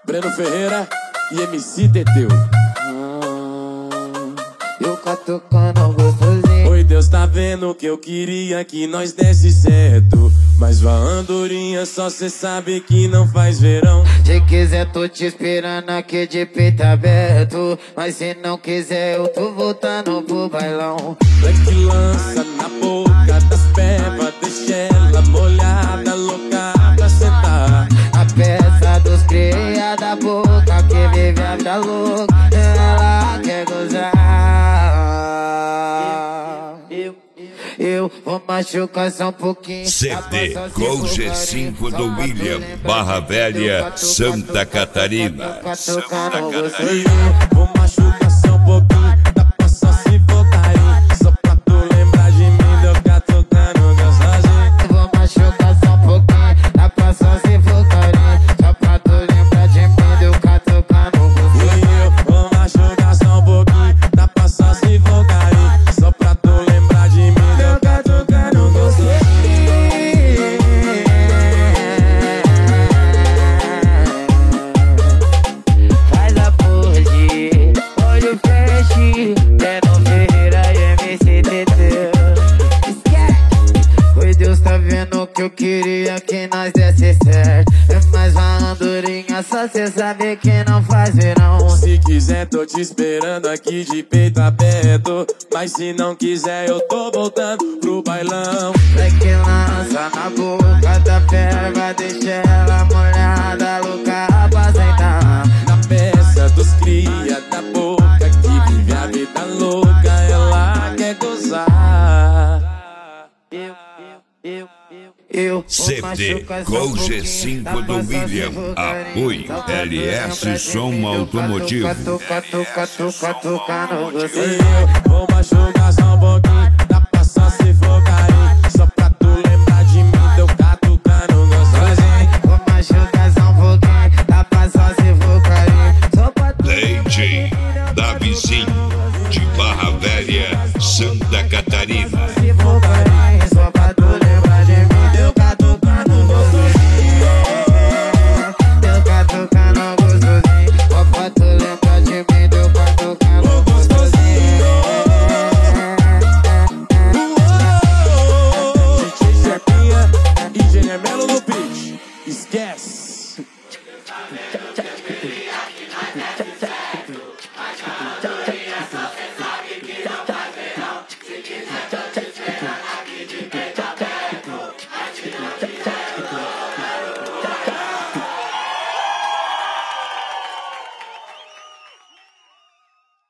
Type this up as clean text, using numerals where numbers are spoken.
Breno Ferreira e MC Teteu. Eu catucando gostosinho. Oi, Deus, tá vendo que eu queria que nós desse certo, mas vá andorinha, só cê sabe que não faz verão. Se quiser tô te esperando aqui de peito aberto, mas se não quiser eu tô voltando pro bailão. Black lança na boca das pebas, deixa ela molhada, louca pra sentar. A peça dos cria da boca que vive a vida louca, ela quer gozar. Eu vou machucar só um pouquinho. CD com G5 do William, Barra Velha, Santa Catarina. Vou machucar só um pouquinho, dá pra só se voltar aí. Só pra tu lembrar de mim, eu ficar tocando gostosinho. Vou machucar só um pouquinho, dá pra só se voltar aí. Só pra tu lembrar de mim, eu ficar tocando gostosinho. Eu vou machucar só um pouquinho, dá pra só se voltar aí. Só pra tu lembrar de mim, eu ficar tocando gostosinho. Faz a pose, olho feche, Breno Ferreira e MC Teteu. Oi, Deus, tá vendo que eu queria que nós desse certo, mas uma andorinha só cê sabe que não faz verão. Se quiser tô te esperando aqui de peito aberto, mas se não quiser eu tô voltando pro bailão. Black lança na boca da perva, deixa ela molhada, louca pra sentar. Na peça dos cria da boca que vive a vida louca, ela quer gozar. Eu CD com G5 do William, apoio LS Som Automotivo. Catuca no gostosinho. Eu vou machucar só um pouquinho,